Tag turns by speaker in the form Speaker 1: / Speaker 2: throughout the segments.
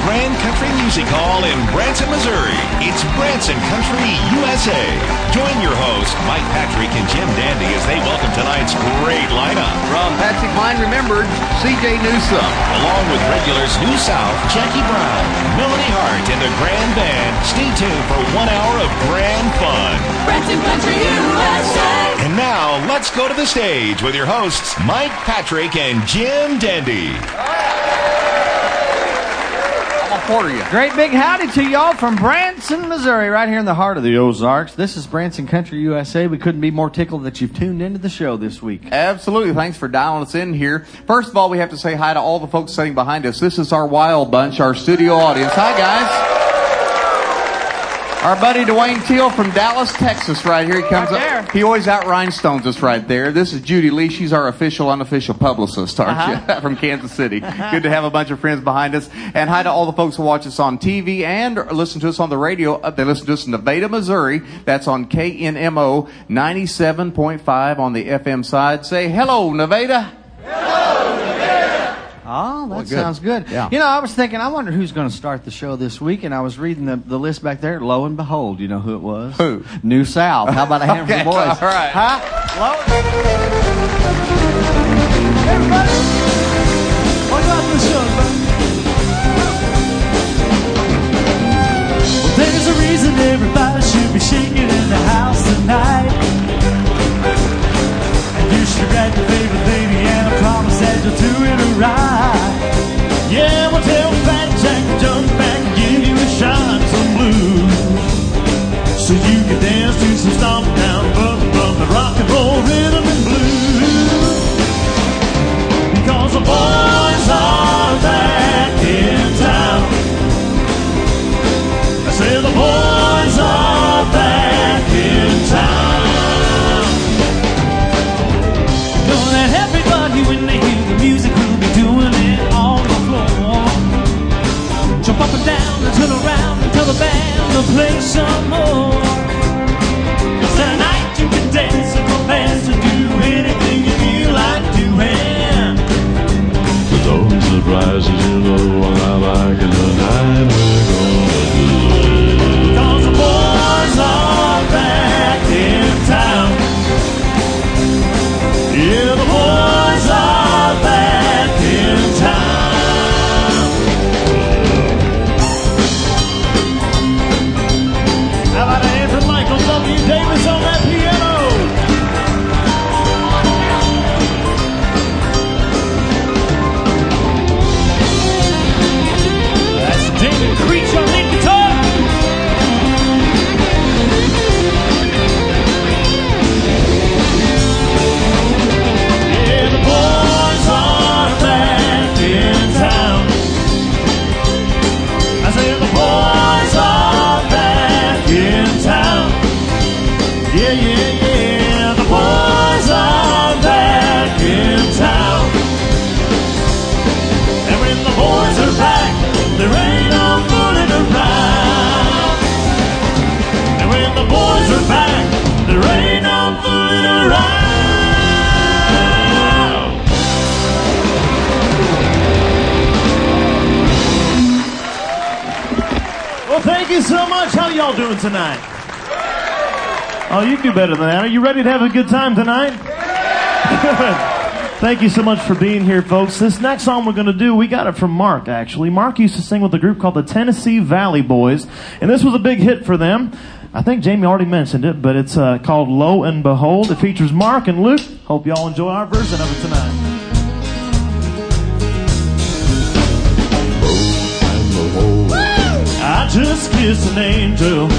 Speaker 1: Grand Country Music Hall in Branson, Missouri. It's Branson Country USA. Join your host, Mike Patrick and Jim Dandy, as they welcome tonight's great lineup.
Speaker 2: From Patsy Cline Remembered, C.J. Newsome.
Speaker 1: Along with regulars New South, Jackie Brown, Melanie Hart, and the Grand Band. Stay tuned for 1 hour of grand fun.
Speaker 3: Branson Country USA.
Speaker 1: And now, let's go to the stage with your hosts, Mike Patrick and Jim Dandy.
Speaker 4: Great big howdy to y'all from Branson, Missouri, right here in the heart of the Ozarks. This is Branson Country USA. We couldn't be more tickled that you've tuned into the show this week.
Speaker 2: Absolutely. Thanks for dialing us in here. First of all, we have to say hi to all the folks sitting behind us. This is our Wild Bunch, our studio audience. Hi, guys. Our buddy Dwayne Teal from Dallas, Texas, right here. He comes up. He always out rhinestones us right there. This is Judy Lee. She's our official, unofficial publicist, aren't you? From Kansas City. Good to have a bunch of friends behind us. And hi to all the folks who watch us on TV and listen to us on the radio. They listen to us in Nevada, Missouri. That's on KNMO 97.5 on the FM side. Say hello, Nevada.
Speaker 4: Hello, Nevada. Oh, that sounds good.
Speaker 2: Yeah.
Speaker 4: You know, I was thinking, I wonder who's going to start the show this week, and I was reading the list back there. Lo and behold, you know who it was?
Speaker 2: Who?
Speaker 4: New South. How about a hand for the boys?
Speaker 2: All right.
Speaker 4: Huh? Lo. Everybody, welcome out to the show,
Speaker 5: Well, there's a reason everybody should be shaking in the house tonight. And you should write your favorite lady and I promise that you'll do it right. Yeah, we'll tell Fat Jack to jump back and give you a shot of some blues, so you can dance to some stomp down from the rock and roll rhythm and blues. Because the boys are back in town. I say the boys are back in town. Know that everybody, when they hear the music, will be doing it on the floor. Jump up and down and turn around and tell the band to play some more. 'Cause tonight you can dance and romance and do anything you feel like doing.
Speaker 6: With those surprises, you know what I like, and tonight we're gonna do it.
Speaker 5: 'Cause the boys are back in town. Yeah, the boys are back in town. How about a hand for Michael W. Davis on that piano? That's David Creech on lead guitar. Yeah, the boys are back in town. I say the boys are back in town. Yeah, yeah, yeah, the boys are back in town. And when the boys are back, there ain't no fooling around. And when the boys are back, there ain't no fooling around. Well, thank you so much. How y'all doing tonight? Oh, you do better than that. Are you ready to have a good time tonight? Good. Thank you so much for being here, folks. This next song we're going to do, we got it from Mark, actually. Mark used to sing with a group called the Tennessee Valley Boys, and this was a big hit for them. I think Jamie already mentioned it, but it's called Lo and Behold. It features Mark and Luke. Hope y'all enjoy our version of it tonight. I just kissed an angel.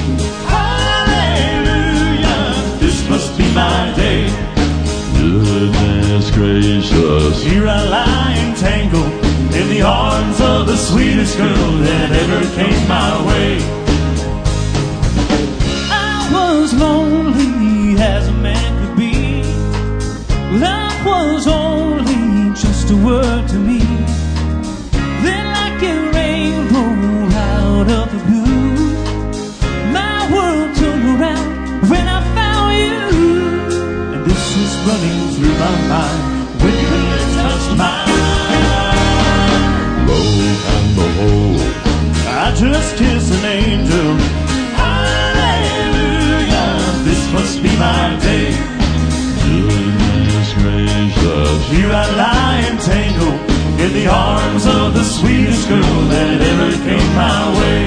Speaker 5: Hallelujah. This must be my day.
Speaker 6: Goodness gracious.
Speaker 5: Here I lie entangled in the arms of the sweetest girl that ever came my way. I was lonely as a man could be. Love was only just a word to me. Then like a rainbow out of the blue, my world turned around when I found you. And this is running through my mind when your lips touch mine.
Speaker 6: Lo and behold,
Speaker 5: just kissed an angel. Hallelujah, this must be my day.
Speaker 6: Goodness gracious,
Speaker 5: Here I lie entangled in the arms of the sweetest girl that ever came my way.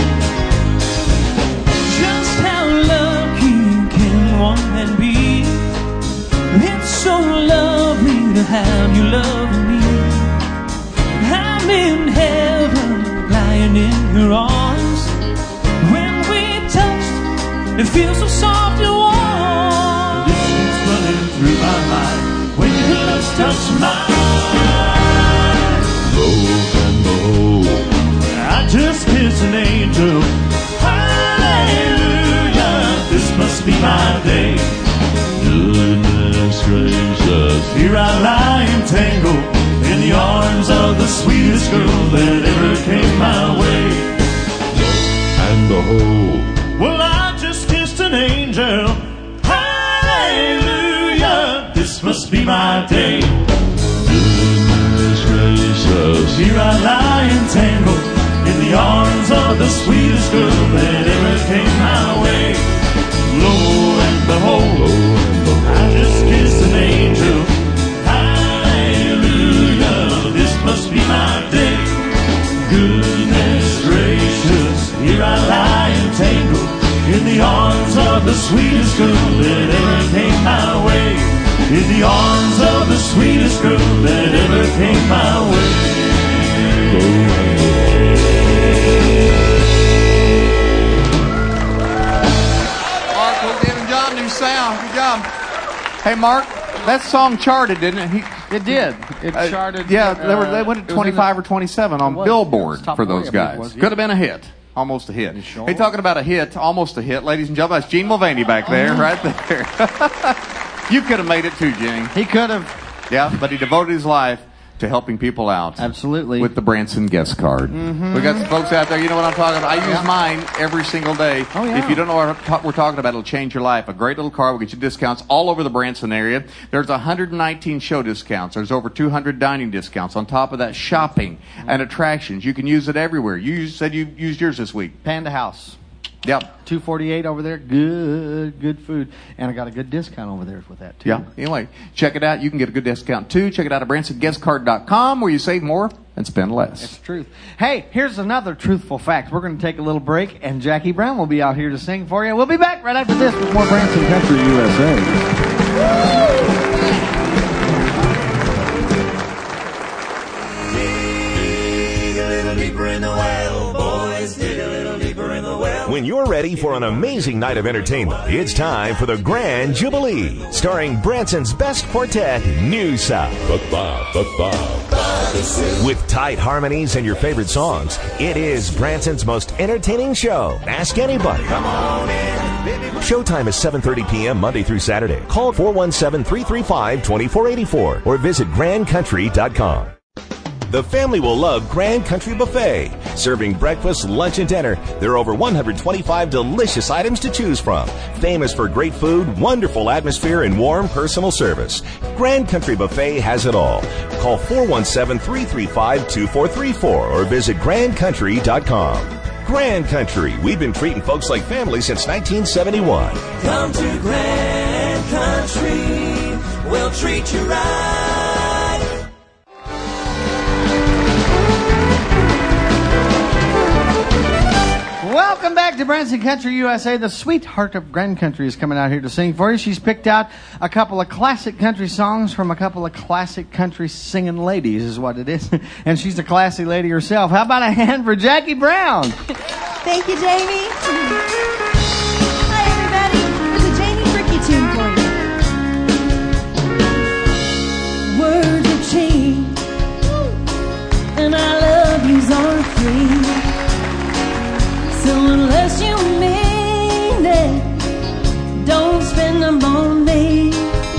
Speaker 7: Just how lucky can one man be? It's so lovely to have you loving me. I'm in heaven, lying in your arms. When we touched, it feels so soft and warm.
Speaker 5: This keeps running through my mind when your lips touch mine.
Speaker 6: lo and behold,
Speaker 5: I just kissed an angel. Hallelujah, this must be my day.
Speaker 6: goodness gracious,
Speaker 5: Here I lie entangled in the arms of the sweetest girl that ever came my way.
Speaker 6: and behold,
Speaker 5: Well, I just kissed an angel. Hallelujah, this must be my day.
Speaker 6: goodness gracious,
Speaker 5: Here I lie entangled in the arms of the sweetest girl that ever came my way. Lo and behold, I just kissed an angel. Hallelujah, this must be my day. Goodness gracious, here I lie entangled in the arms of the sweetest girl that ever came my way. In the arms of the sweetest girl that ever came my way.
Speaker 2: Mark, we're giving John new sound. Good job. Hey, Mark, that song charted, didn't it?
Speaker 4: It did. It charted.
Speaker 2: Yeah, they went at 25 or 27 on
Speaker 4: It was.
Speaker 2: Billboard
Speaker 4: It was top
Speaker 2: for
Speaker 4: 40,
Speaker 2: those
Speaker 4: I believe it
Speaker 2: guys.
Speaker 4: was, yeah.
Speaker 2: Could have been a hit. Almost a hit.
Speaker 4: sure?
Speaker 2: Hey, talking about a hit, almost a hit, ladies and gentlemen, that's Gene Mulvaney back there, right there. You could have made it too, Gene.
Speaker 4: He could have.
Speaker 2: Yeah, but he devoted his life to helping people out.
Speaker 4: Absolutely.
Speaker 2: With the Branson guest card. We got some folks out there, you know what I'm talking about. I use mine every single day.
Speaker 4: Oh, yeah.
Speaker 2: If you don't know what we're talking about, it'll change your life. A great little card will get you discounts all over the Branson area. There's 119 show discounts. There's over 200 dining discounts. On top of that, shopping and attractions. You can use it everywhere. You said you used yours this week.
Speaker 4: Panda House.
Speaker 2: Yep.
Speaker 4: 248 over there. Good food. And I got a good discount over there with that, too.
Speaker 2: Yeah. Anyway, check it out. You can get a good discount, too. Check it out at BransonGuestCard.com, where you save more and spend less.
Speaker 4: It's the truth. Hey, here's another truthful fact. We're going to take a little break, and Jackie Brown will be out here to sing for you. We'll be back right after this with more Branson Country USA.
Speaker 3: Dig a little deeper in the well, boys. Dig a little deeper in the well.
Speaker 1: When you're ready for an amazing night of entertainment, it's time for the Grand Jubilee, starring Branson's best quartet, New South. With tight harmonies and your favorite songs, it is Branson's most entertaining show. Ask anybody. Showtime is 7:30 p.m. Monday through Saturday. Call 417-335-2484 or visit grandcountry.com. The family will love Grand Country Buffet. Serving breakfast, lunch, and dinner, there are over 125 delicious items to choose from. Famous for great food, wonderful atmosphere, and warm personal service. Grand Country Buffet has it all. Call 417-335-2434 or visit grandcountry.com. Grand Country, we've been treating folks like family since 1971.
Speaker 3: Come to Grand Country, we'll treat you right.
Speaker 4: Welcome back to Branson Country USA. The sweetheart of Grand Country is coming out here to sing for you. She's picked out a couple of classic country songs from a couple of classic country singing ladies is what it is. And she's a classy lady herself. How about a hand for Jackie Brown?
Speaker 8: Thank you, Jamie. Hi, everybody. There's a Jamie Tricky tune for you. Words have changed, and I love yous aren't free. So unless you mean it, don't spend them on me.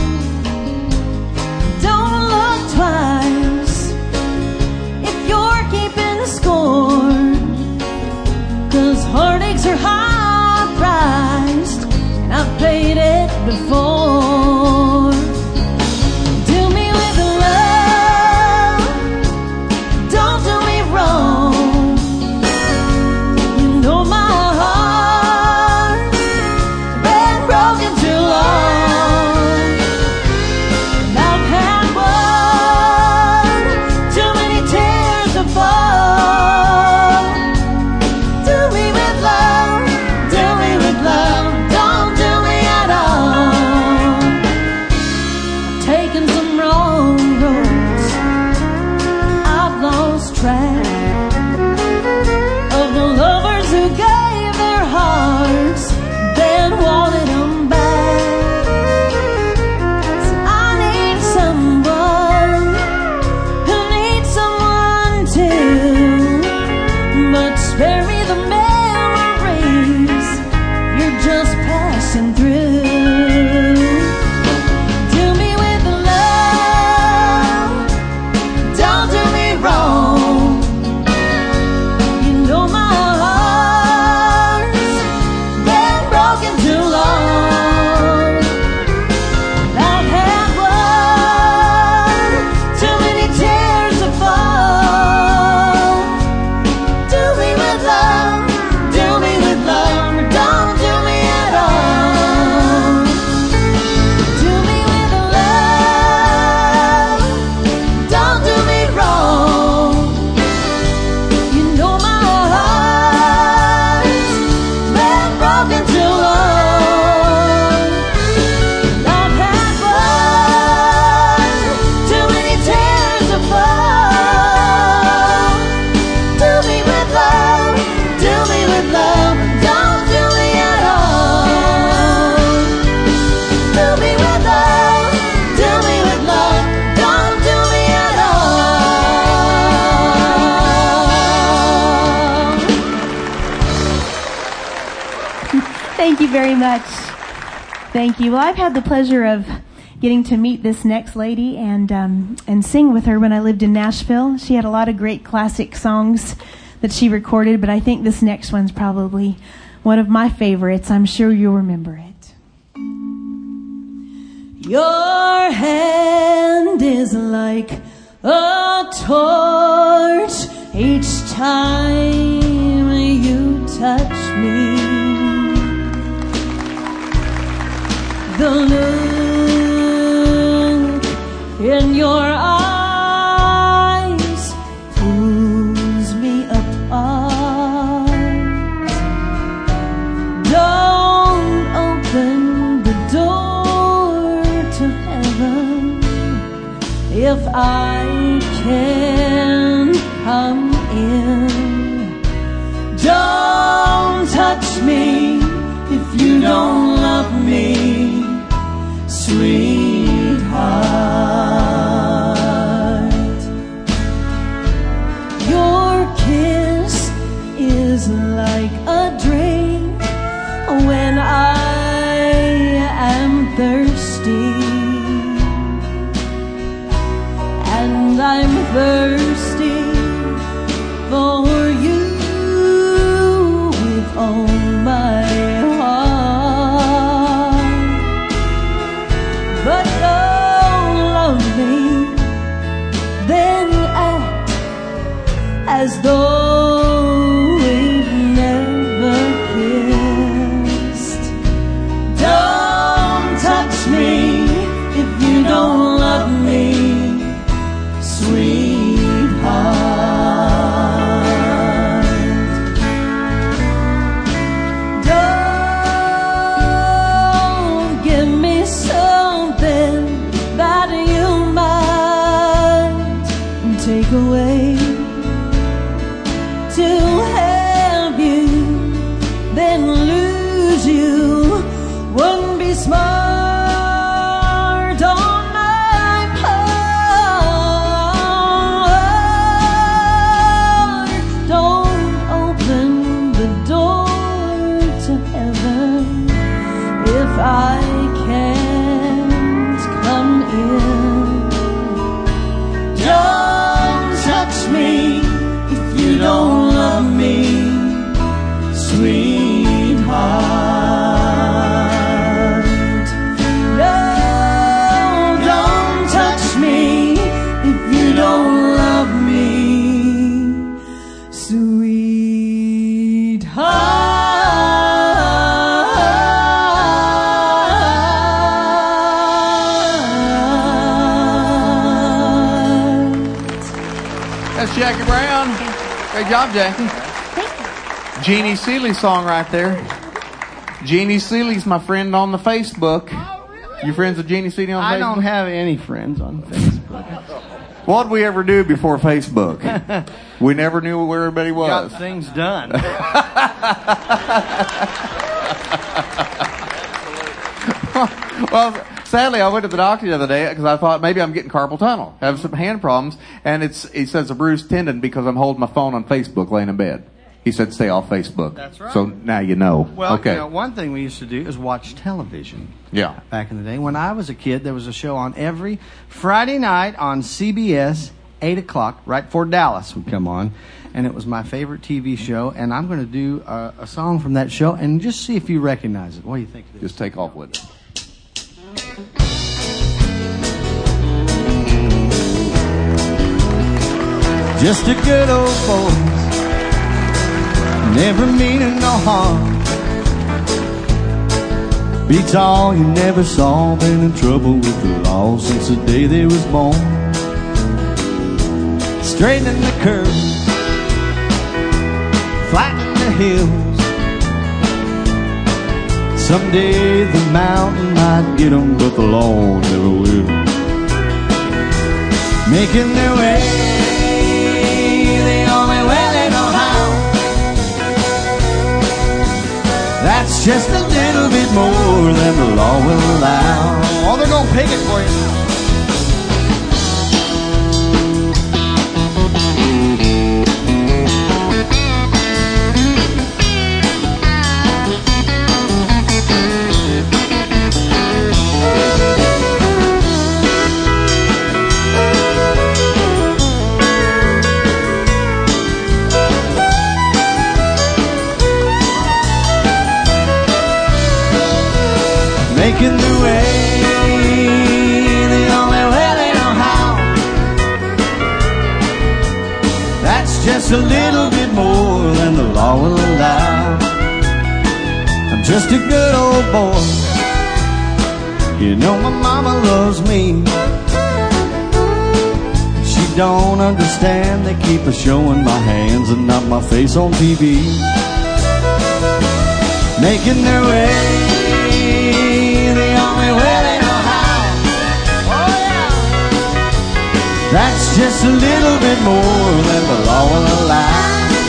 Speaker 8: Don't look twice if you're keeping score. 'Cause heartaches are hard very much. Thank you. Well, I've had the pleasure of getting to meet this next lady and sing with her when I lived in Nashville. She had a lot of great classic songs that she recorded, but I think this next one's probably one of my favorites. I'm sure you'll remember it. Your hand is like a torch each time you touch me. The look in your eyes pulls me apart. Don't open the door to heaven if I can come in. Don't touch me if you don't love me, sweetheart. Your kiss is like a drink when I am thirsty, and I'm thirsty for you with all my heart. But don't love me, then act as though we've never kissed. Don't touch me if you don't love me, sweetheart. Don't give me something that you might take away to have you, then lose you. Wouldn't be smart on my part. Don't open the door to heaven if I can't come in. Don't touch me if you don't love me, sweetheart. No, don't touch me if you don't love me, sweetheart.
Speaker 2: That's Jackie Brown. Great job, Jackie. Jeannie Seeley's song right there. Jeannie Seeley's my friend on the Facebook. You friends with Jeannie Seeley on Facebook?
Speaker 4: I don't have any friends on Facebook.
Speaker 2: What'd we ever do before Facebook? We never knew where everybody was.
Speaker 4: Got things done.
Speaker 2: Well, sadly, I went to the doctor the other day because I thought maybe I'm getting carpal tunnel. I have some hand problems, and it says a bruised tendon because I'm holding my phone on Facebook laying in bed. He said, stay off Facebook.
Speaker 4: That's right.
Speaker 2: So now you know.
Speaker 4: Well,
Speaker 2: okay.
Speaker 4: you know, one thing we used to do is watch television.
Speaker 2: Yeah.
Speaker 4: Back in the day. When I was a kid, there was a show on every Friday night on CBS, 8 o'clock, right before Dallas would come on. And it was my favorite TV show. And I'm going to do a song from that show and just see if you recognize it. What do you think of this?
Speaker 2: Just take off with it.
Speaker 4: Just a good old boy, never meaning no harm. Beats all you never saw, been in trouble with the law since the day they was born. Straightening the curves, flattening the hills. Someday the mountain might get 'em, but the law never will. Making their way the only way they know how. That's just a little bit more than the law will allow. Oh, they're gonna pig it for you.
Speaker 9: just a little bit more than the law will allow. I'm just a good old boy. You know my mama loves me. She don't understand. They keep a showing my hands and not my face on TV. Making their way the only way they know how. Oh yeah. That's just a little bit more than the law will allow.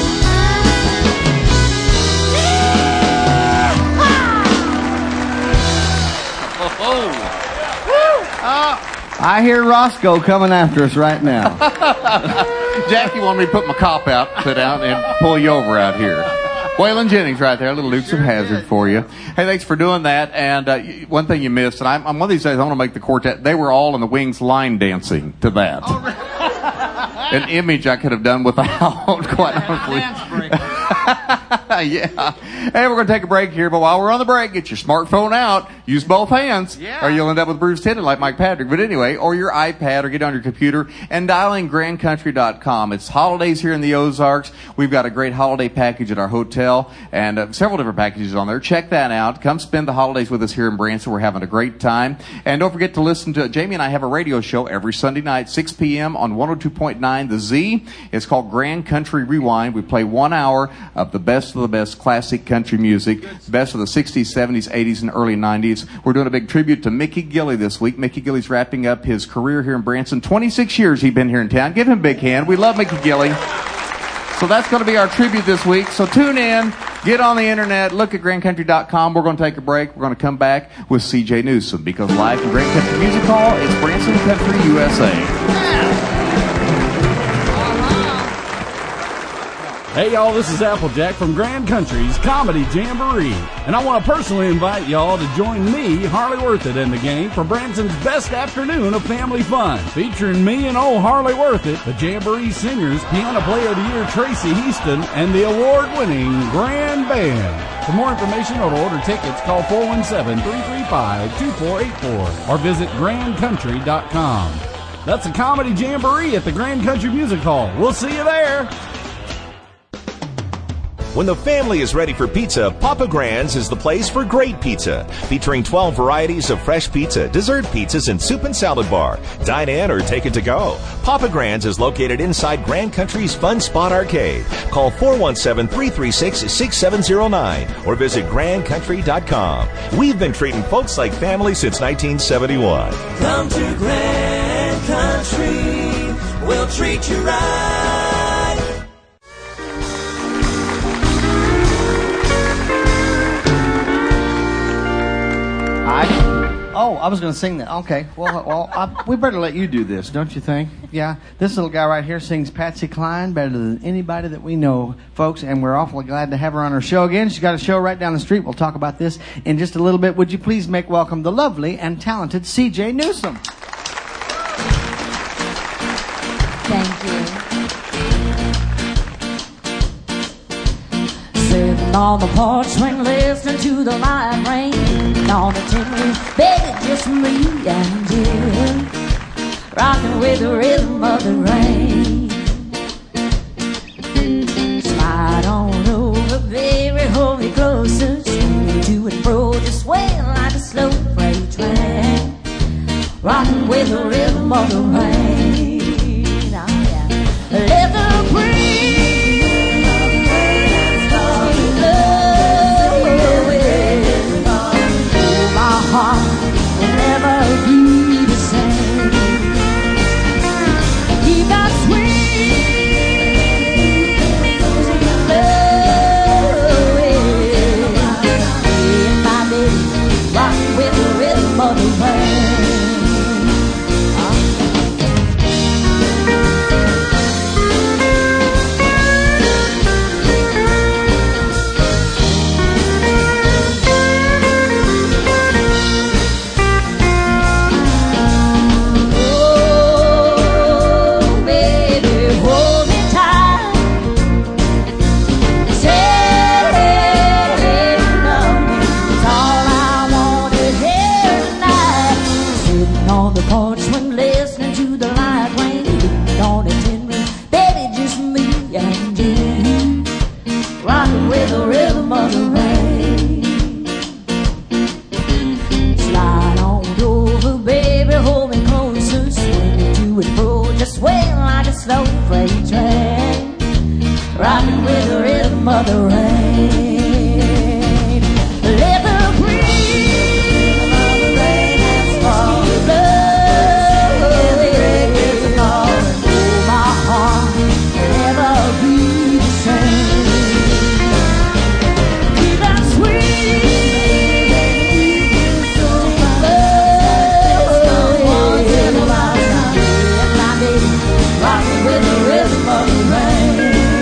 Speaker 4: I hear Roscoe coming after us right now.
Speaker 2: Jackie wanted me to put my cop out, sit down, and pull you over out here. Waylon Jennings right there, a little Dukes of Hazzard for you. Hey, thanks for doing that. And one thing you missed, and I'm one of these days I want to make the quartet, they were all in the Wings line dancing to that. Oh, really? An image I could have done without, quite honestly. Yeah. Hey, we're going to take a break here, but while we're on the break, get your smartphone out, use both hands, or you'll end up with bruised tendon like Mike Patrick. But anyway, or your iPad, or get on your computer and dial in grandcountry.com. It's holidays here in the Ozarks. We've got a great holiday package at our hotel and several different packages on there. Check that out. Come spend the holidays with us here in Branson. We're having a great time. And don't forget to listen to Jamie and I have a radio show every Sunday night, 6 p.m. on 102.9 The Z. It's called Grand Country Rewind. We play 1 hour of the best classic country music, best of the 60s, 70s, 80s, and early 90s. We're doing a big tribute to Mickey Gilley this week. Mickey Gilley's wrapping up his career here in Branson. 26 years he's been here in town. Give him a big hand. We love Mickey Gilley. So that's going to be our tribute this week. So tune in, get on the internet, look at grandcountry.com. We're going to take a break. We're going to come back with C.J. Newsom, because live from Grand Country Music Hall, it's Branson Country, USA.
Speaker 10: Hey y'all, this is Applejack from Grand Country's Comedy Jamboree, and I want to personally invite y'all to join me, Harley Worthit, and the gang for Branson's best afternoon of family fun, featuring me and old Harley Worthit, the Jamboree Singers, Piano Player of the Year Tracy Heaston, and the award-winning Grand Band. For more information or to order tickets, call 417-335-2484 or visit grandcountry.com. That's a Comedy Jamboree at the Grand Country Music Hall. We'll see you there.
Speaker 1: When the family is ready for pizza, Papa Grand's is the place for great pizza. Featuring 12 varieties of fresh pizza, dessert pizzas, and soup and salad bar. Dine in or take it to go. Papa Grand's is located inside Grand Country's Fun Spot Arcade. Call 417-336-6709 or visit grandcountry.com. We've been treating folks like family since 1971.
Speaker 3: Come to Grand Country, we'll treat you right.
Speaker 4: I was going to sing that. Okay. Well, we better let you do this, don't you think? Yeah. This little guy right here sings Patsy Cline better than anybody that we know, folks, and we're awfully glad to have her on our show again. She's got a show right down the street. We'll talk about this in just a little bit. Would you please make welcome the lovely and talented C.J. Newsom?
Speaker 8: Thank you. Sitting on the porch swing, listening to the light rain on the chimney, baby, just me and you, rocking with the rhythm of the rain. Slide on over, baby, hold me closer, swing to and fro, just swaying like a slow freight train, rocking with the rhythm of the rain. Oh, yeah. Let the heart will never be the same. Keep that sweet love in my baby, rocking with the rhythm of the rain. Porch when listening to the light rain on the tin roof, baby, just me and slow freight train, rocking with the rhythm of the rain. Let the breeze of the rain and fall. My heart will never be the same. Keep that sweet love once in a lifetime. And my baby rocking with the rhythm of the rain.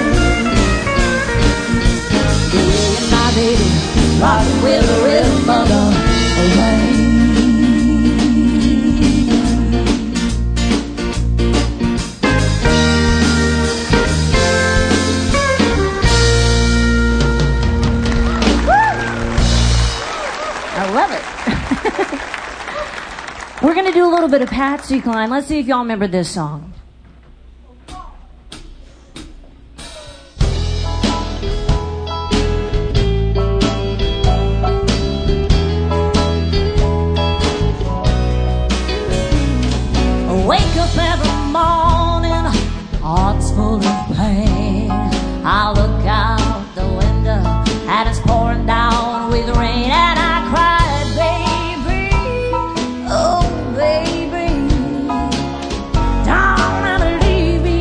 Speaker 8: And my baby rocking with the rhythm of the rain. I love it. We're going to do a little bit of Patsy Cline. Let's see if y'all remember this song. Wake up every morning, heart's full of pain. I look out the window and it's pouring down with rain, and I cried, baby, oh baby, don't ever leave me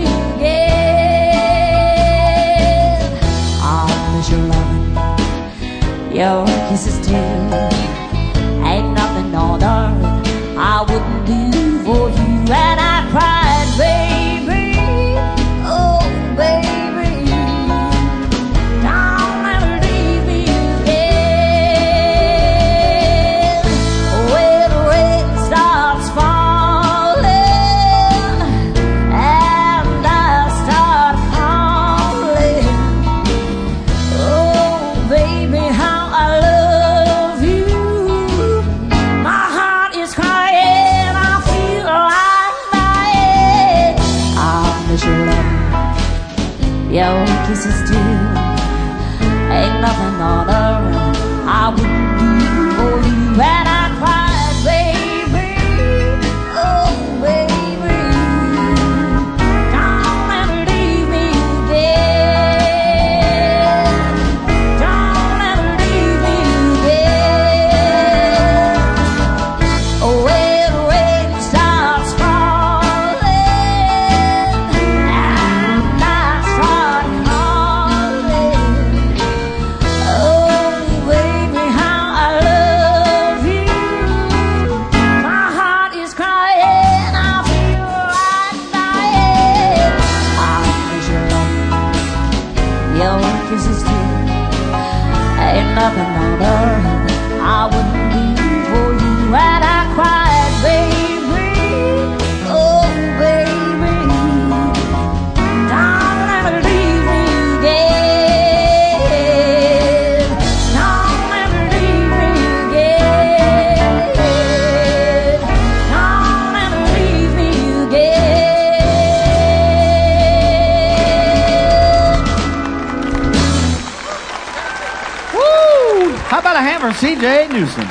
Speaker 8: again. I miss your loving, your kisses too. Ain't nothing on earth I wouldn't do for you. And I cried, baby, oh baby, don't ever leave me again. When the rain starts falling and I start calling, oh baby, how I love you. My heart is crying, I feel like dying. I miss your love, your kisses too. Ain't nothing on earth I wouldn't do for you. And I cried, baby, oh baby, don't ever leave me again. Don't ever leave me again. When the rain starts falling and I start calling, oh baby, how I love you. My heart is crying, I feel like dying. I miss your love, your kisses too. Ain't nothing on earth I wouldn't do for you. And I cried, baby, oh baby, don't ever leave me again. Don't ever leave me again. Don't ever leave me again.
Speaker 4: Woo! How about a hand for C.J. Newsom?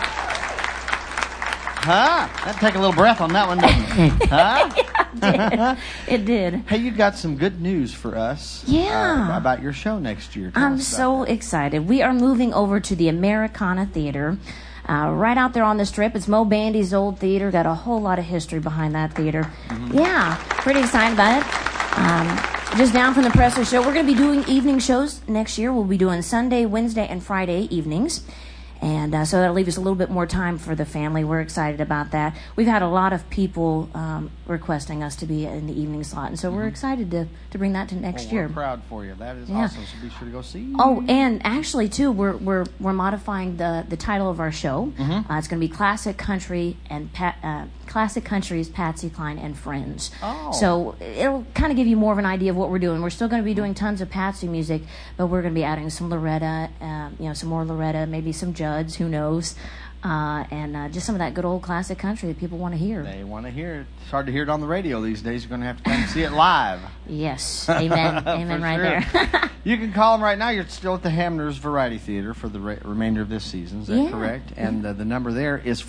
Speaker 4: Huh? That'd take a little breath on that one, doesn't it? Huh?
Speaker 8: It did.
Speaker 4: Hey, you got some good news for us.
Speaker 8: Yeah.
Speaker 4: About your show next year. Tell
Speaker 8: I'm
Speaker 4: us about
Speaker 8: so
Speaker 4: that.
Speaker 8: excited. We are moving over to the Americana Theater. Right out there on the strip. It's Mo Bandy's old theater. Got a whole lot of history behind that theater. Yeah, pretty excited about it. Just down from the Presser Show. We're going to be doing evening shows next year. We'll be doing Sunday, Wednesday, and Friday evenings. And so that'll leave us a little bit more time for the family. We're excited about that. We've had a lot of people requesting us to be in the evening slot. And so we're excited to bring that to next year.
Speaker 4: We're proud for you. That is
Speaker 8: Yeah.
Speaker 4: awesome. So be sure to go see.
Speaker 8: Oh, and actually, too, we're modifying the title of our show. It's going to be Classic Country and Classic Country's Patsy Cline and Friends.
Speaker 4: Oh.
Speaker 8: So it'll kind of give you more of an idea of what we're doing. We're still going to be doing tons of Patsy music, but we're going to be adding some Loretta, some more Loretta, maybe some Judds, who knows.
Speaker 11: and just some of that good old classic country that people want to hear.
Speaker 4: They want to hear it. It's hard to hear it on the radio these days. You're going to have to come see it live.
Speaker 11: Yes. Amen. Amen right
Speaker 4: sure.
Speaker 11: there.
Speaker 4: You can call them right now. You're still at the Hamner's Variety Theater for the remainder of this season. Is that correct? And the number there is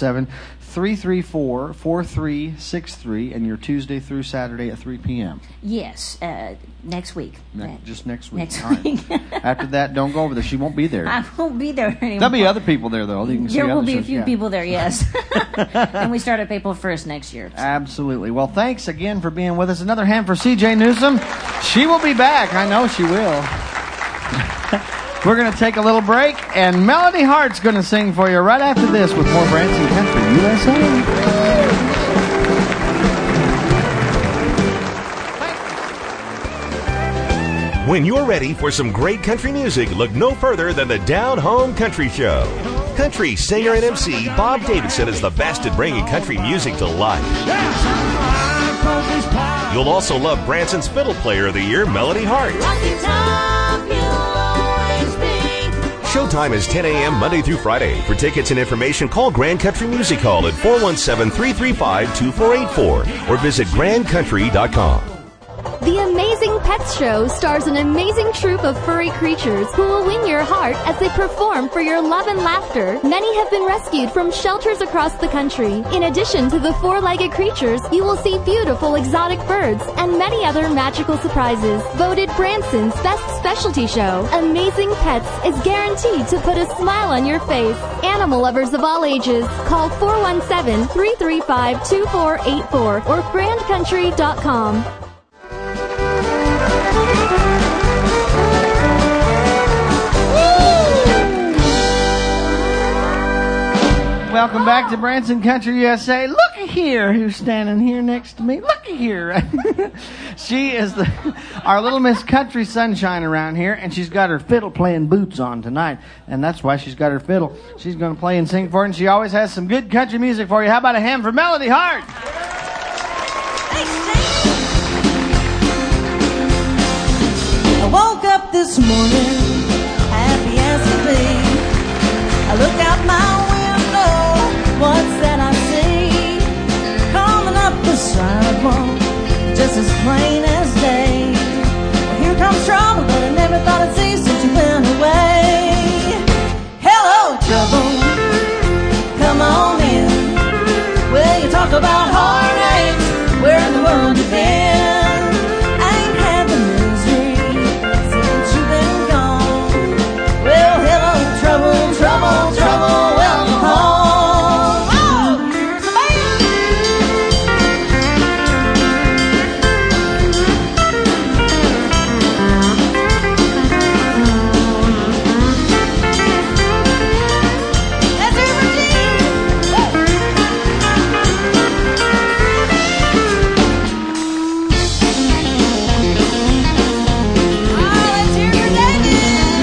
Speaker 4: 417-334-4363, and you're Tuesday through Saturday at 3 p.m.
Speaker 11: Yes. Next week.
Speaker 4: Just next week.
Speaker 11: Next
Speaker 4: All
Speaker 11: week.
Speaker 4: Right. After that, don't go over there. She won't be there.
Speaker 11: I won't be there anymore.
Speaker 4: There'll be other people there, though. You can see
Speaker 11: there will
Speaker 4: other
Speaker 11: be a
Speaker 4: shows.
Speaker 11: few people there, yes. And we start at April 1st next year.
Speaker 4: Absolutely. Well, thanks again for being with us. Another hand for C.J. Newsom. She will be back. I know she will. We're going to take a little break, and Melody Hart's going to sing for you right after this with more Branson Country USA.
Speaker 1: When you're ready for some great country music, look no further than the Down Home Country Show. Country singer and MC Bob Davidson is the best at bringing country music to life. You'll also love Branson's Fiddle Player of the Year, Melody Hart. Showtime is 10 a.m. Monday through Friday. For tickets and information, call Grand Country Music Hall at 417-335-2484 or visit grandcountry.com.
Speaker 12: The Amazing Pets Show stars an amazing troupe of furry creatures who will win your heart as they perform for your love and laughter. Many have been rescued from shelters across the country. In addition to the four-legged creatures, you will see beautiful exotic birds and many other magical surprises. Voted Branson's best specialty show, Amazing Pets is guaranteed to put a smile on your face. Animal lovers of all ages, call 417-335-2484 or grandcountry.com.
Speaker 4: Welcome back to Branson Country USA. Looky here who's standing here next to me. Looky here. She is our little Miss Country Sunshine around here, and she's got her fiddle playing boots on tonight, and that's why she's got her fiddle. She's going to play and sing for you, and she always has some good country music for you. How about a hand for Melody Hart?
Speaker 8: I woke up this morning, happy as can be. I look out my window, what's that I see? Coming up the sidewalk, just as plain as day. Here comes trouble that I never thought I'd see since you went away. Hello, trouble, come on in. Well, you talk about heartaches, where in the world you been? Trouble, welcome home. Oh, here's the Let's hear for let's hear for David.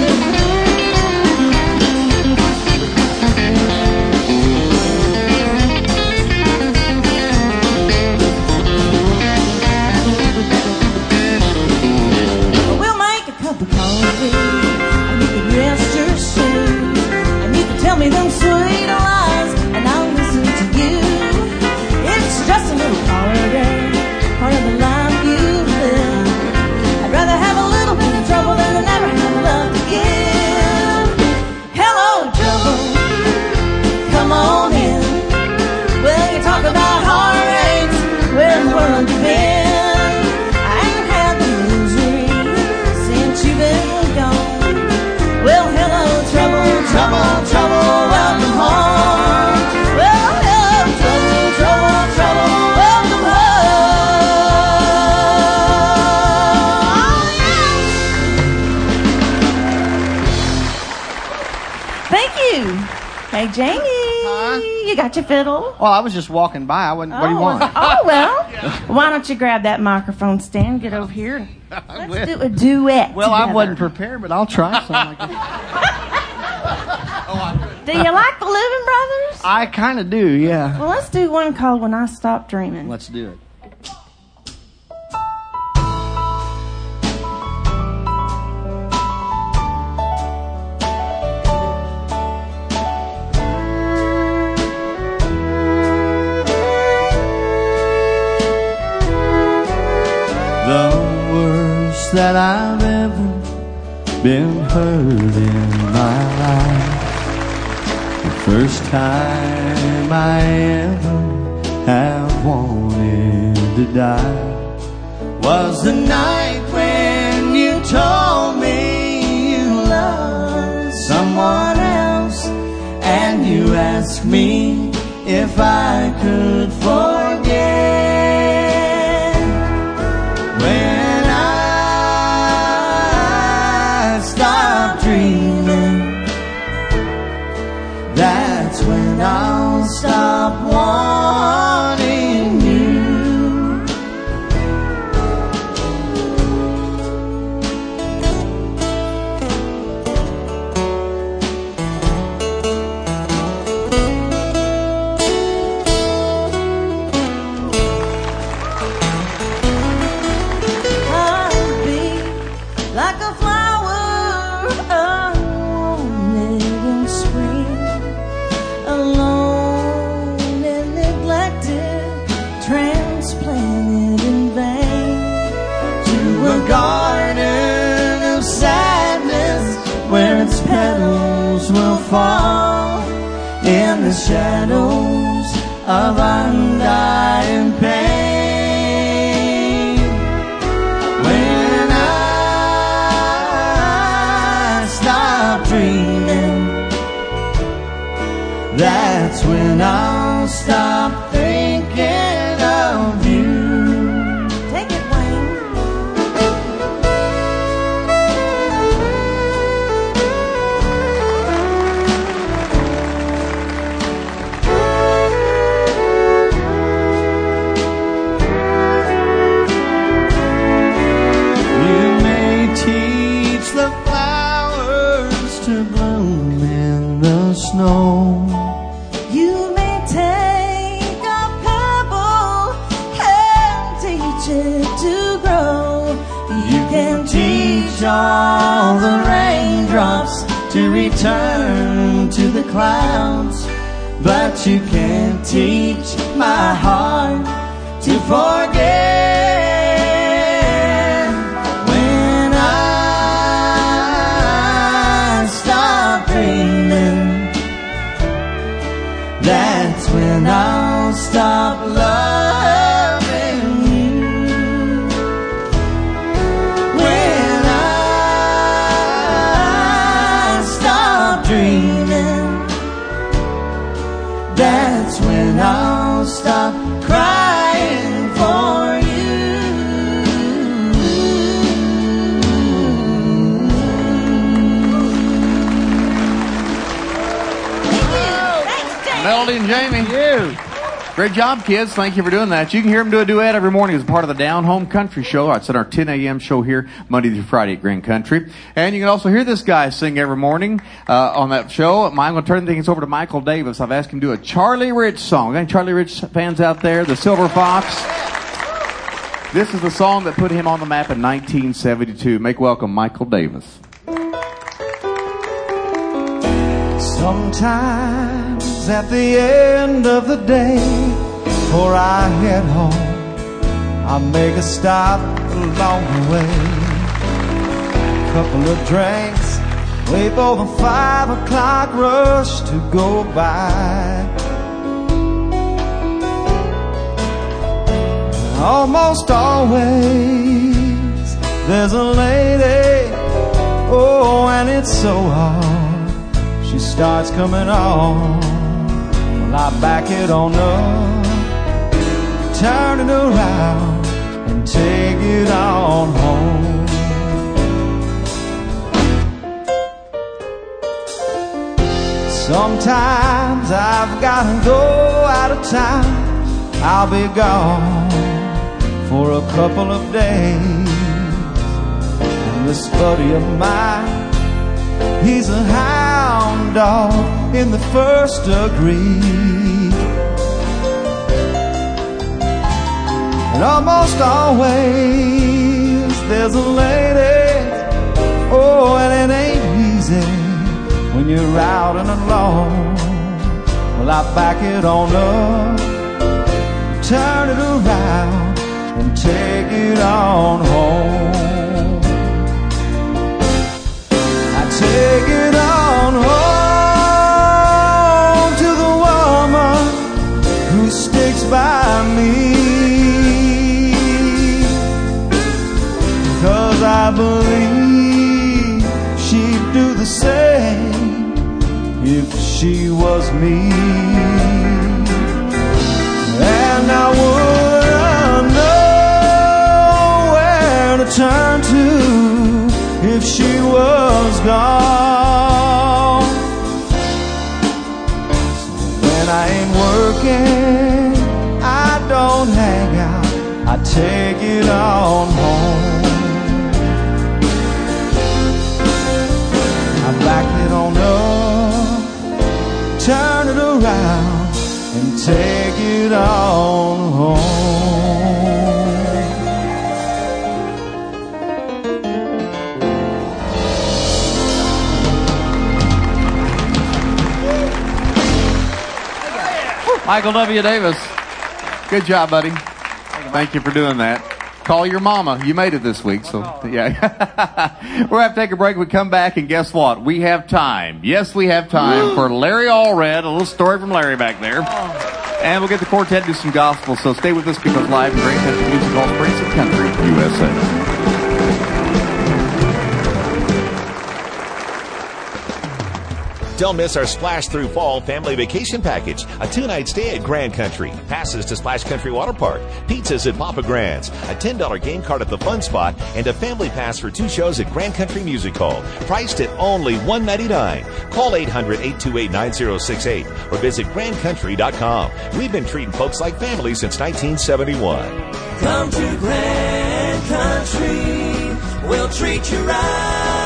Speaker 8: Tell me them sweet lies, and I'll listen to you. It's just a little heartache, part of the life you live. I'd rather have a little bit of trouble than to never have love to give. Hello, trouble, come on in. Well, you talk about heartaches, where in the world you been? I ain't had the misery since you've been gone. Well, hello, trouble, welcome home. Well, hello, trouble, welcome home. Thank you. Hey, Jamie, you got your fiddle?
Speaker 4: Well, I was just walking by. I wasn't, what do you want?
Speaker 8: Oh, well, why don't you grab that microphone stand, get over here, and let's do a duet
Speaker 4: Well,
Speaker 8: together.
Speaker 4: I wasn't prepared, but I'll try something like that.
Speaker 8: Do you like the Living Brothers?
Speaker 4: I kind of do, yeah.
Speaker 8: Well, let's do one called When I Stop Dreaming.
Speaker 4: Let's do it.
Speaker 9: most that I've ever been hurt in my life. The first time I ever have wanted to die was the night when you told me you loved someone else, and you asked me if I could forget. When I stopped dreaming, that's when I'll stop wanting you. Will fall in the shadows of undying pain. When I stop dreaming, that's when I'll stop thinking of you. Take it, Wayne. You may take a pebble and teach it to grow. You can teach all the raindrops to return to the clouds, but you can't teach my heart to forget. When I stop dreaming, that's when I'll stop loving you. When I stop dreaming, that's when I'll stop crying for you.
Speaker 2: Melody and Jamie. Great job, kids. Thank you for doing that. You can hear them do a duet every morning as part of the Down Home Country Show. It's at our 10 a.m. show here, Monday through Friday at Grand Country. And you can also hear this guy sing every morning on that show. I'm going to turn things over to Michael Davis. I've asked him to do a Charlie Rich song. Any Charlie Rich fans out there? The Silver Fox. This is the song that put him on the map in 1972. Make welcome Michael Davis.
Speaker 9: Sometimes at the end of the day, before I head home, I make a stop along the way. Couple of drinks, wait for the 5 o'clock rush to go by. Almost always there's a lady, oh, and it's so hard. She starts coming on, well, I back it on up, turn it around and take it on home. Sometimes I've gotta go out of town. I'll be gone for a couple of days. And this buddy of mine, he's a hound dog in the first degree. And almost always there's a lady, oh, and it ain't easy when you're out and alone. Well, I back it on up, turn it around and take it on home. I believe she'd do the same if she was me. And I wouldn't know where to turn to if she was gone. So when I ain't working, I don't hang out, I take it on home. I back it on up, turn it around, and take it on home.
Speaker 2: Michael W. Davis. Good job, buddy. Thank you for doing that. Call your mama. You made it this week, so yeah. We're going to have to take a break. We come back, and guess what? We have time. Yes, we have time for Larry Allred. A little story from Larry back there. And we'll get the quartet to do some gospel, so stay with us because live in Grand Country Music Hall, Branson Country, USA.
Speaker 1: Don't miss our Splash Through Fall family vacation package. A 2-night stay at Grand Country. Passes to Splash Country Water Park. Pizzas at Papa Grand's. A $10 game card at the Fun Spot. And a family pass for 2 shows at Grand Country Music Hall. Priced at only $199. Call 800-828-9068 or visit grandcountry.com. We've been treating folks like family since 1971.
Speaker 3: Come to Grand Country, we'll treat you right.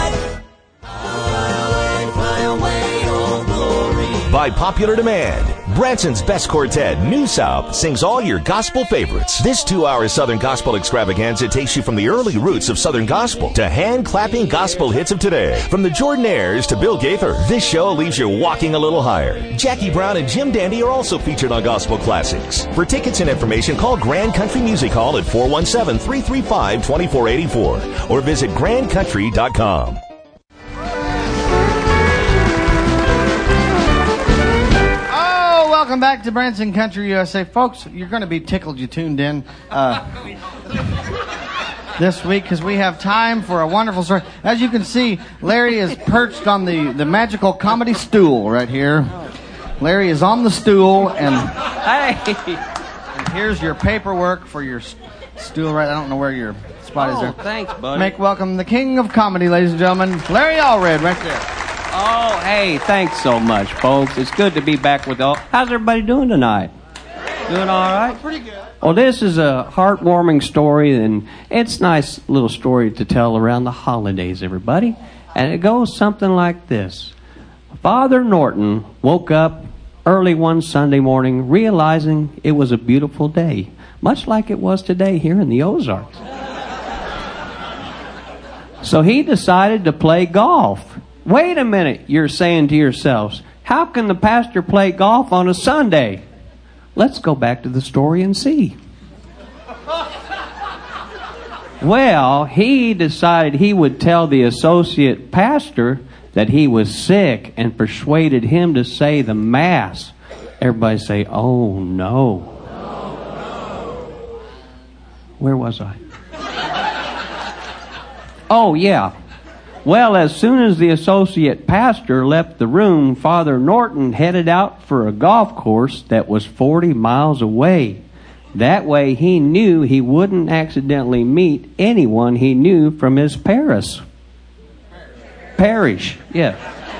Speaker 1: By popular demand, Branson's Best Quartet, New South, sings all your gospel favorites. This 2-hour Southern Gospel extravaganza takes you from the early roots of Southern Gospel to hand-clapping gospel hits of today. From the Jordanaires to Bill Gaither, this show leaves you walking a little higher. Jackie Brown and Jim Dandy are also featured on Gospel Classics. For tickets and information, call Grand Country Music Hall at 417-335-2484 or visit grandcountry.com.
Speaker 4: Welcome back to Branson Country, USA. Folks, you're going to be tickled you tuned in this week because we have time for a wonderful story. As you can see, Larry is perched on the magical comedy stool right here. Larry is on the stool, and, and here's your paperwork for your stool right. I don't know where your spot is there.
Speaker 13: Thanks, buddy.
Speaker 4: Make welcome the king of comedy, ladies and gentlemen, Larry Allred, right there.
Speaker 13: Oh, hey, thanks so much, folks. It's good to be back with y'all. How's everybody doing tonight? Doing all right?
Speaker 4: Pretty good.
Speaker 13: Well, this is a heartwarming story, and it's a nice little story to tell around the holidays, everybody. And it goes something like this. Father Norton woke up early one Sunday morning realizing it was a beautiful day, much like it was today here in the Ozarks. So he decided to play golf. Wait a minute, you're saying to yourselves. How can the pastor play golf on a Sunday? Let's go back to the story and see. Well, he decided he would tell the associate pastor that he was sick and persuaded him to say the Mass. Everybody say, oh no. Where was I? Oh, yeah. Well, as soon as the associate pastor left the room, Father Norton headed out for a golf course that was 40 miles away. That way he knew he wouldn't accidentally meet anyone he knew from his parish. Yeah.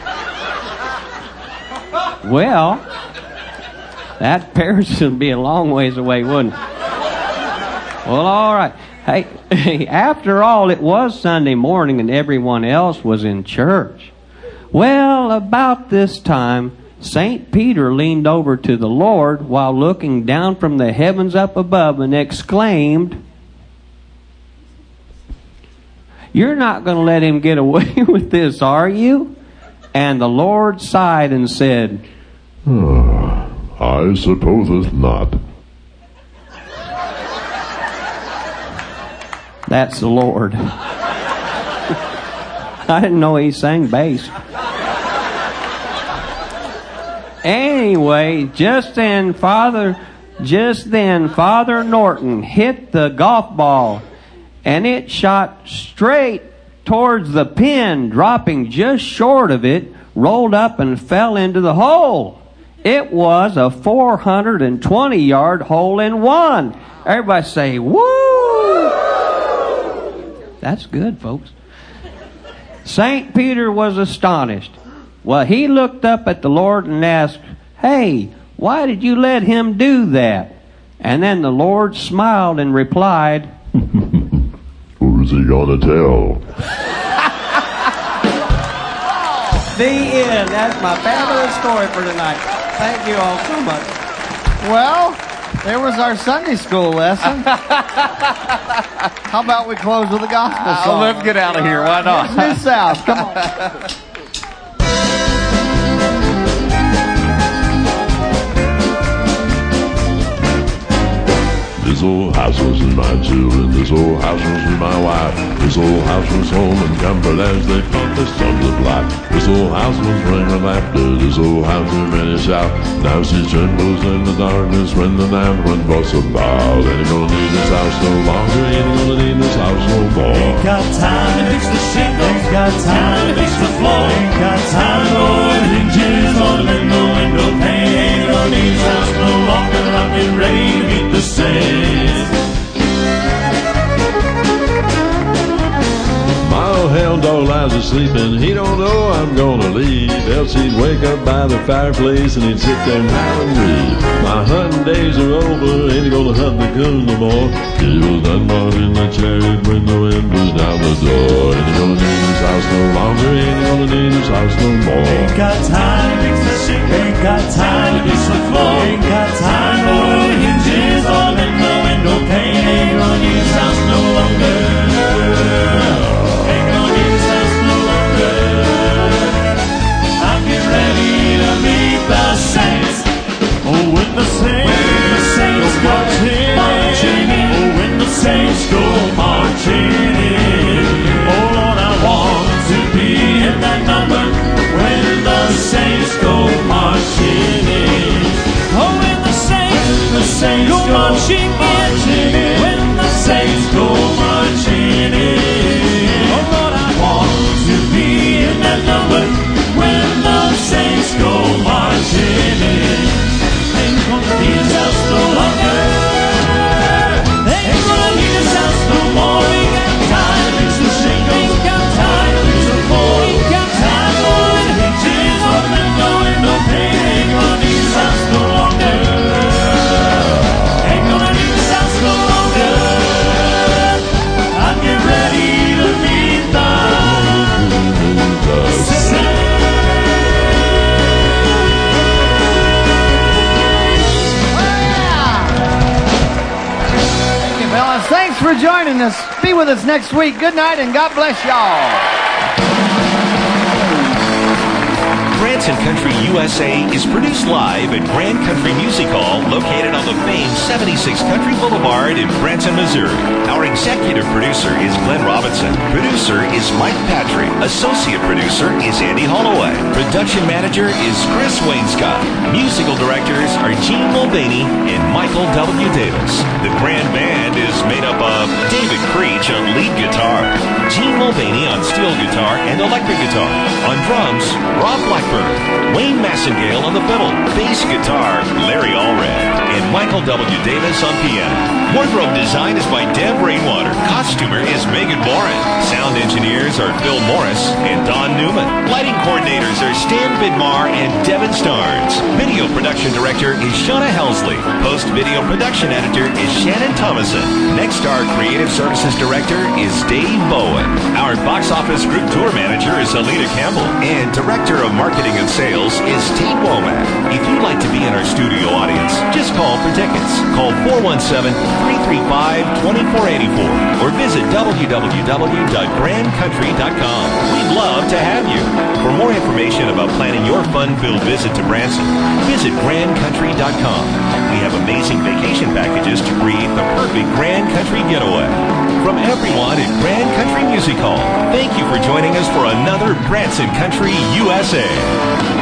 Speaker 13: Well, that parish would be a long ways away, wouldn't it? Well, all right. Hey, after all, it was Sunday morning and everyone else was in church. Well, about this time, St. Peter leaned over to the Lord while looking down from the heavens up above and exclaimed, "You're not going to let him get away with this, are you?" And the Lord sighed and said,
Speaker 6: I suppose not.
Speaker 13: That's the Lord. I didn't know he sang bass. Anyway, just then Father Norton hit the golf ball, and it shot straight towards the pin, dropping just short of it, rolled up and fell into the hole. It was a 420-yard hole-in-one. Everybody say, woo! That's good, folks. St. Peter was astonished. Well, he looked up at the Lord and asked, hey, why did you let him do that? And then the Lord smiled and replied,
Speaker 6: who's he gonna tell?
Speaker 13: The end. That's my fabulous story for tonight. Thank you all so much.
Speaker 4: Well, there was our Sunday school lesson. How about we close with a gospel song?
Speaker 2: Let's get out of here. Why not?
Speaker 4: It's Mid-South. Come on.
Speaker 6: This old house was with my children, this old house was with my wife. This old house was home in Cumberland, they caught the sons of life. This old house was ring of laughter, this old house was many shout. Now she trembles in the darkness when the night wind walks about. Ain't gonna need this house no longer, ain't gonna need this house no more.
Speaker 7: Ain't got time to fix the shingles, ain't got time to fix the floor, ain't got time to oil hinges on the window pane. Ain't gonna need this house no longer, I'm getting ready to meet the saints.
Speaker 6: My old hound dog lies asleep and he don't know I'm gonna leave. Else he'd wake up by the fireplace and he'd sit there and howl and read. My hunting days are over, ain't gonna hunt the coon no more. He was done walking the chariot when the wind was down the door. Ain't gonna need this house no longer, ain't gonna need this house no more.
Speaker 7: Ain't got time to fix the shingles, ain't got time to fix the floor, ain't got time to oil the hinges on the window pane. Ain't gonna need this house no longer. Ain't gonna need this house no longer. I'm getting ready to meet the saints. Oh, when the saints go marching in. Oh, when the saints go marching in. Oh, Lord, I want to be in that number when the saints go marching in. Oh, when the saints go marching in. When the saints go marching in. Oh, Lord, I want to be in that number when the saints go marching in. Ain't gonna need this house no longer. Ain't gonna need this house no more. Ain't got time to fix the shingles. Ain't got time to fix the floor. Ain't got time to oil the hinges on the window pane. Ain't gonna need this house no longer. Ain't gonna need this house no longer. I'm getting ready to meet the saints.
Speaker 4: Fellas, thanks for joining us. Be with us next week. Good night and God bless y'all.
Speaker 1: Branson Country USA is produced live at Grand Country Music Hall, located on the famed 76 Country Boulevard in Branson, Missouri. Our executive producer is Glenn Robinson. Producer is Mike Patrick. Associate producer is Andy Holloway. Production manager is Chris Wainscott. Musical directors are Gene Mulvaney and Michael W. Davis. The grand band is made up of David Creech on lead guitar, Gene Mulvaney on steel guitar and electric guitar. On drums, Rob Blackburn. Wayne Massengale on the fiddle, bass guitar, Larry Allred, and Michael W. Davis on piano. Wardrobe design is by Deb Rainwater. Costumer is Megan Warren. Sound engineers are Bill Morris and Don Newman. Lighting coordinators are Stan Bidmar and Devin Starnes. Video production director is Shauna Helsley. Post-video production editor is Shannon Thomason. Next, our creative services director is Dave Bowen. Our box office group tour manager is Alita Campbell. And director of marketing and sales is Tate Womack. If you'd like to be in our studio audience, just call for tickets. Call 417-335-2484 or visit www.grandcountry.com. We'd love to have you. For more information about planning your fun-filled visit to Branson, visit grandcountry.com. We have amazing vacation packages to create the perfect Grand Country getaway. From everyone at Grand Country Music Hall, thank you for joining us for another Branson Country USA.